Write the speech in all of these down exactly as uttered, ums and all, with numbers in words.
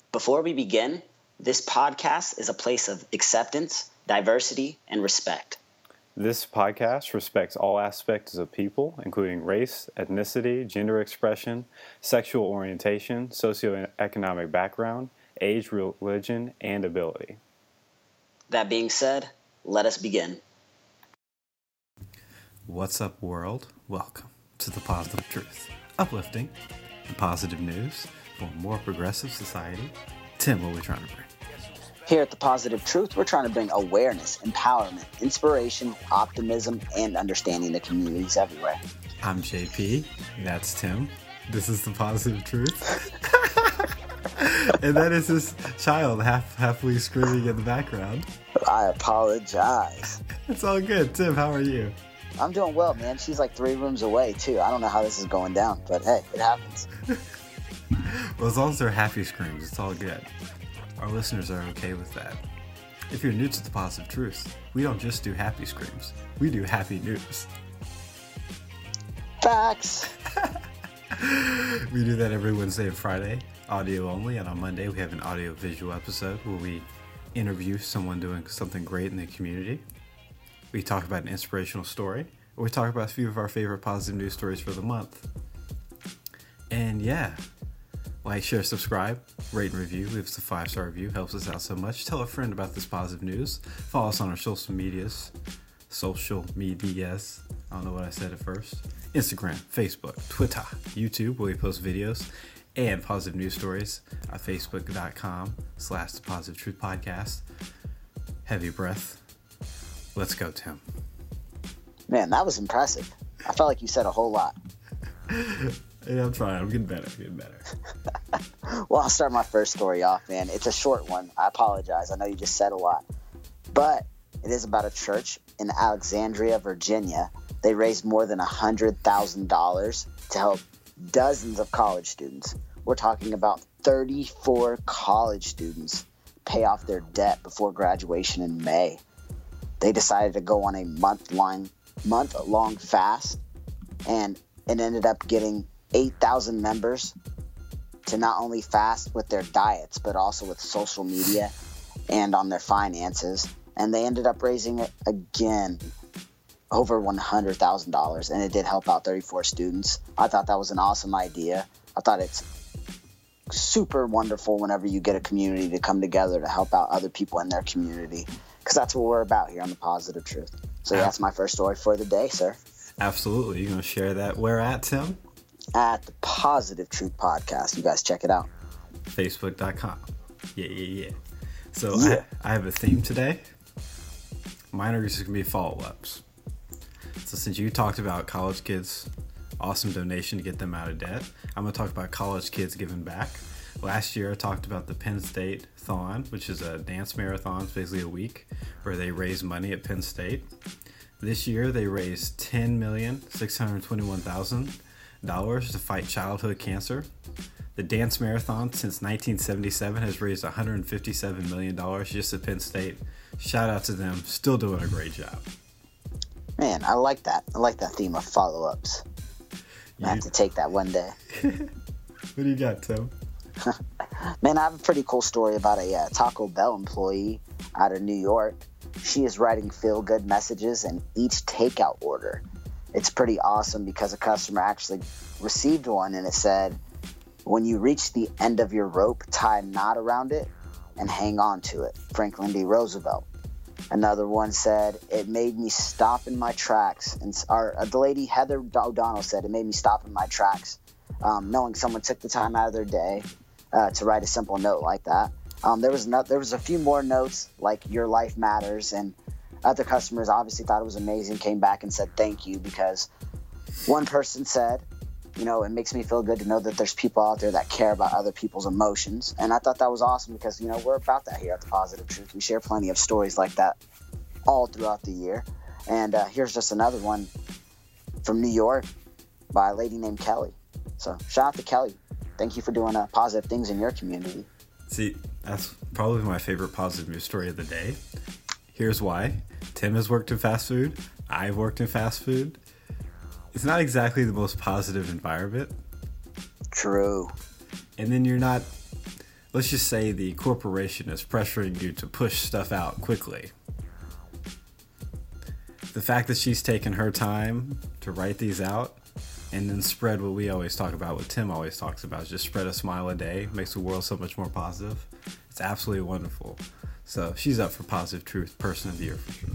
Before we begin, this podcast is a place of acceptance, diversity, and respect. This podcast respects all aspects of people, including race, ethnicity, gender expression, sexual orientation, socioeconomic background, age, religion, and ability. That being said, let us begin. What's up, world? Welcome to The Positive Truth, uplifting and positive news for a more progressive society. Tim, what are we trying to bring? Here at The Positive Truth, we're trying to bring awareness, empowerment, inspiration, optimism, and understanding to communities everywhere. I'm J P. That's Tim. This is The Positive Truth. And that is this child half halfway screaming in the background. I apologize. It's all good. Tim, how are you? I'm doing well, man. She's like three rooms away, too. I don't know how this is going down, but hey, it happens. Well, as long as they're happy screams, it's all good. Our listeners are okay with that. If you're new to The Positive Truth, we don't just do happy screams. We do happy news. Facts. We do that every Wednesday and Friday, audio only, and on Monday we have an audio-visual episode where we interview someone doing something great in the community. We talk about an inspirational story, or we talk about a few of our favorite positive news stories for the month. And yeah, like, share, subscribe, rate and review. Leave us a five-star review. Helps us out so much. Tell a friend about this positive news. Follow us on our social medias. Social medias. I don't know what I said at first. Instagram, Facebook, Twitter, YouTube, where we post videos and positive news stories at facebook.com slash the Positive Truth Podcast. Heavy breath. Let's go, Tim. Man, that was impressive. I felt like you said a whole lot. Yeah, I'm trying. I'm getting better. I'm getting better. Well, I'll start my first story off, man. It's a short one. I apologize. I know you just said a lot. But it is about a church in Alexandria, Virginia. They raised more than one hundred thousand dollars to help dozens of college students. We're talking about thirty-four college students pay off their debt before graduation in May. They decided to go on a month-long, month-long fast, and it ended up getting eight thousand members to not only fast with their diets, but also with social media and on their finances. And they ended up raising it again over one hundred thousand dollars, and it did help out thirty-four students. I thought that was an awesome idea. I thought it's super wonderful whenever you get a community to come together to help out other people in their community, because that's what we're about here on The Positive Truth. So yeah, that's my first story for the day, sir. Absolutely. You're going to share that where at, Tim? At The Positive Truth Podcast. You guys check it out. Facebook dot com. Yeah, yeah, yeah. So Yeah. I, I have a theme today. Mine are just going to be follow-ups. So since you talked about college kids, awesome donation to get them out of debt, I'm going to talk about college kids giving back. Last year I talked about the Penn State Thon, which is a dance marathon, it's basically a week, where they raise money at Penn State. This year they raised ten million six hundred twenty-one thousand dollars to fight childhood cancer. The dance marathon since nineteen seventy-seven has raised one hundred fifty-seven million dollars just at Penn State. Shout out to them, still doing a great job. Man, I like that. I like that theme of follow-ups. I have to take that one day. What do you got, Tim? Man, I have a pretty cool story about a uh, Taco Bell employee out of New York. She is writing feel-good messages in each takeout order. It's pretty awesome because a customer actually received one, and it said, "When you reach the end of your rope, tie a knot around it and hang on to it. Franklin D. Roosevelt." Another one said, "It made me stop in my tracks." And our, uh, the lady, Heather O'Donnell, said, "It made me stop in my tracks, um, knowing someone took the time out of their day uh, to write a simple note like that." Um, there was no, there was a few more notes like "Your life matters," and other customers obviously thought it was amazing, came back and said thank you, because one person said, you know, "It makes me feel good to know that there's people out there that care about other people's emotions." And I thought that was awesome because, you know, we're about that here at The Positive Truth. We share plenty of stories like that all throughout the year. And uh, here's just another one from New York by a lady named Kelly. So shout out to Kelly. Thank you for doing uh, positive things in your community. See, that's probably my favorite positive news story of the day. Here's why. Tim has worked in fast food. I've worked in fast food. It's not exactly the most positive environment. True. And then you're not let's just say the corporation is pressuring you to push stuff out quickly. The fact that she's taken her time to write these out and then spread what we always talk about, what Tim always talks about, just spread a smile a day, makes the world so much more positive. It's absolutely wonderful. So she's up for Positive Truth Person of the Year for sure.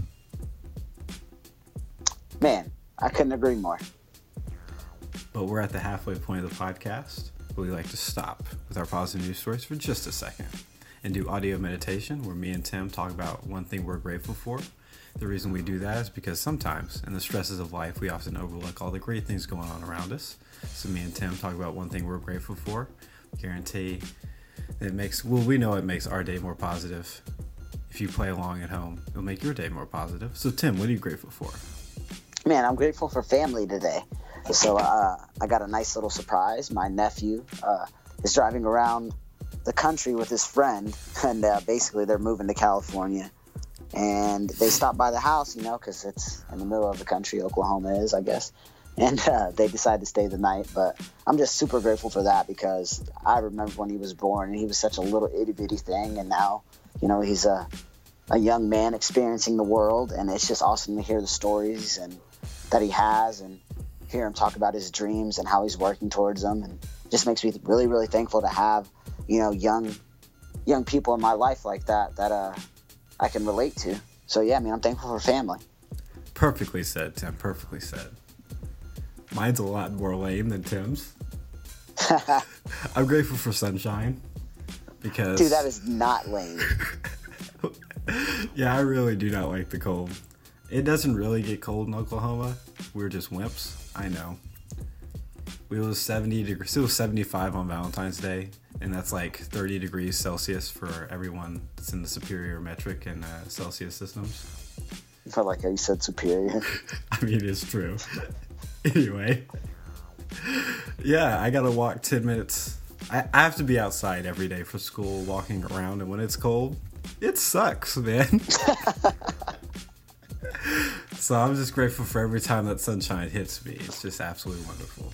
Man, I couldn't agree more. But we're at the halfway point of the podcast. We like to stop with our positive news stories for just a second and do audio meditation where me and Tim talk about one thing we're grateful for. The reason we do that is because sometimes in the stresses of life, we often overlook all the great things going on around us. So me and Tim talk about one thing we're grateful for. Guarantee that it makes, well, we know it makes our day more positive. If you play along at home, it'll make your day more positive. So Tim, what are you grateful for? Man, I'm grateful for family today. So uh, I got a nice little surprise. My nephew uh, is driving around the country with his friend, and uh, basically they're moving to California. And they stopped by the house, you know, because it's in the middle of the country, Oklahoma is, I guess. And uh, they decided to stay the night. But I'm just super grateful for that because I remember when he was born and he was such a little itty-bitty thing. And now, you know, he's a, a young man experiencing the world. And it's just awesome to hear the stories and that he has and hear him talk about his dreams and how he's working towards them. And just makes me really, really thankful to have, you know, young young people in my life like that, that uh, I can relate to. So, yeah, I mean, I'm thankful for family. Perfectly said, Tim. Perfectly said. Mine's a lot more lame than Tim's. I'm grateful for sunshine because... Dude, that is not lame. Yeah, I really do not like the cold. It doesn't really get cold in Oklahoma. We're just wimps. I know. We was seventy degrees. It was seventy-five on Valentine's Day, and that's like thirty degrees Celsius for everyone that's in the superior metric and uh, Celsius systems. I felt like you said superior. I mean, it's true. Anyway, yeah, I gotta walk ten minutes. I, I have to be outside every day for school, walking around, and when it's cold, it sucks, man. So I'm just grateful for every time that sunshine hits me. It's just absolutely wonderful.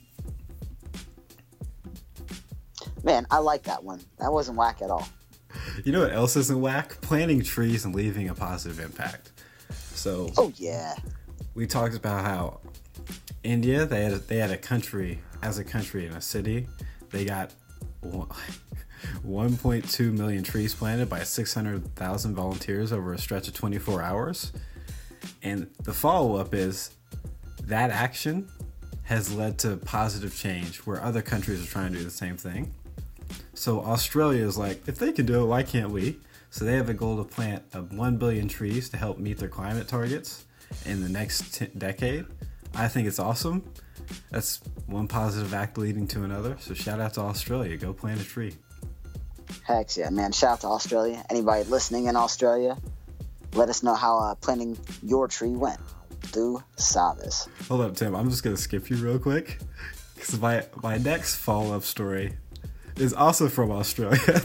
Man, I like that one. That wasn't whack at all. You know what else isn't whack? Planting trees and leaving a positive impact. So, oh yeah, we talked about how India, they had a, they had a country, as a country in a city, they got one point two million trees planted by six hundred thousand volunteers over a stretch of twenty-four hours. And the follow-up is that action has led to positive change where other countries are trying to do the same thing. So Australia is like, if they can do it, why can't we? So they have a goal to plant uh, one billion trees to help meet their climate targets in the next t- decade. I think it's awesome. That's one positive act leading to another. So shout out to Australia. Go plant a tree. Heck yeah, man. Shout out to Australia. Anybody listening in Australia, let us know how uh, planting your tree went. Through Savas. Hold up, Tim. I'm just going to skip you real quick. Because my, my next follow-up story is also from Australia.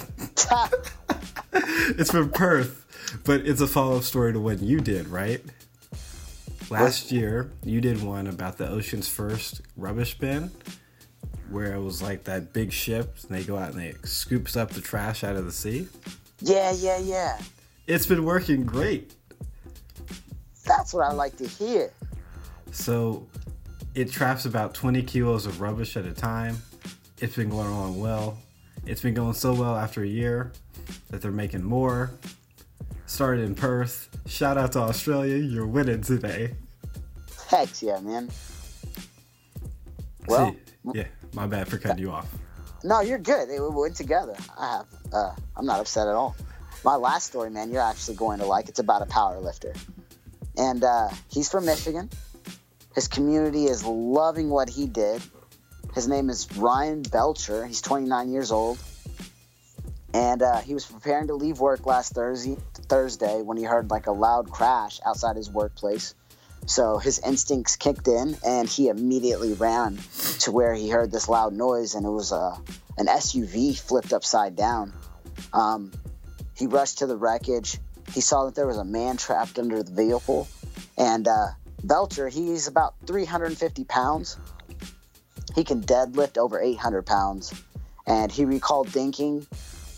It's from Perth. But it's a follow-up story to what you did, right? Last year, you did one about the ocean's first rubbish bin, where it was like that big ship, and they go out and they scoops up the trash out of the sea. Yeah, yeah, yeah. It's been working great. That's what I like to hear. So, it traps about twenty kilos of rubbish at a time. It's been going along well. It's been going so well after a year that they're making more. Started in Perth. Shout out to Australia. You're winning today. Heck yeah, man. Well, See, yeah, my bad for cutting you off. No, you're good. We went together. I have. Uh, I'm not upset at all. My last story, man, you're actually going to like. It's about a power lifter. And uh, he's from Michigan. His community is loving what he did. His name is Ryan Belcher. He's twenty-nine years old. And uh, he was preparing to leave work last Thursday, Thursday when he heard like a loud crash outside his workplace. So his instincts kicked in, and he immediately ran to where he heard this loud noise, and it was uh, an S U V flipped upside down. Um, he rushed to the wreckage. He saw that there was a man trapped under the vehicle, and uh, Belcher, he's about three hundred fifty pounds. He can deadlift over eight hundred pounds, and he recalled thinking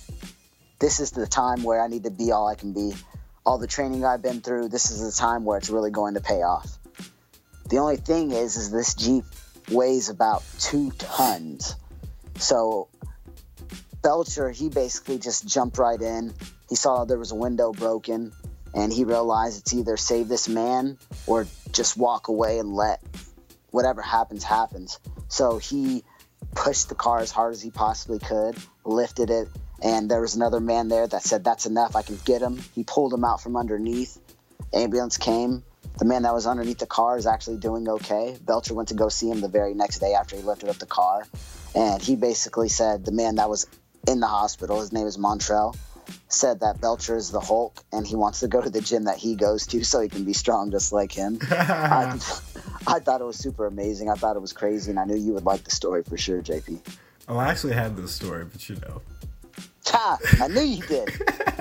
this is the time where I need to be all I can be. All the training I've been through, this is the time where it's really going to pay off. The only thing is, is this Jeep weighs about two tons. So Belcher, he basically just jumped right in. He saw there was a window broken, and he realized it's either save this man or just walk away and let whatever happens, happens. So he pushed the car as hard as he possibly could, lifted it, and there was another man there that said, that's enough, I can get him. He pulled him out from underneath. Ambulance came. The man that was underneath the car is actually doing okay. Belcher went to go see him the very next day after he lifted up the car. And he basically said the man that was in the hospital, his name is Montrell, said that Belcher is the Hulk and he wants to go to the gym that he goes to so he can be strong just like him. I, I thought it was super amazing. I thought it was crazy, and I knew you would like the story for sure, J P. Oh, I actually had this story, but you know. Ha! I knew you did.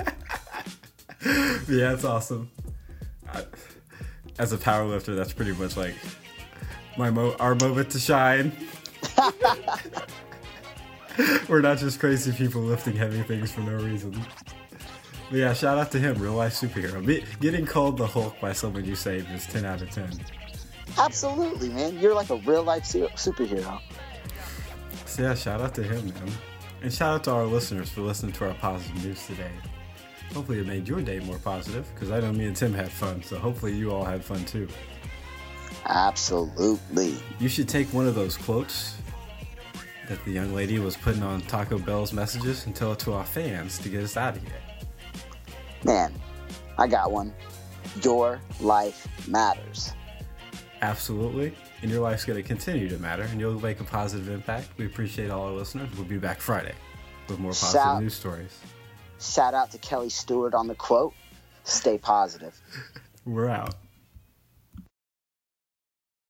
Yeah, it's awesome. I, as a powerlifter, that's pretty much like my mo- our moment to shine. We're not just crazy people lifting heavy things for no reason. But yeah, shout out to him, real life superhero. Be- getting called the Hulk by someone you saved is ten out of ten. Absolutely, man. You're like a real life su- superhero. So yeah, shout out to him, man. And shout out to our listeners for listening to our positive news today. Hopefully it made your day more positive, because I know me and Tim had fun, so hopefully you all had fun too. Absolutely. You should take one of those quotes that the young lady was putting on Taco Bell's messages and tell it to our fans to get us out of here. Man, I got one. Your life matters. Absolutely. And your life's going to continue to matter, and you'll make a positive impact. We appreciate all our listeners. We'll be back Friday with more positive Shout, news stories. Shout out to Kelly Stewart on the quote. Stay positive. We're out.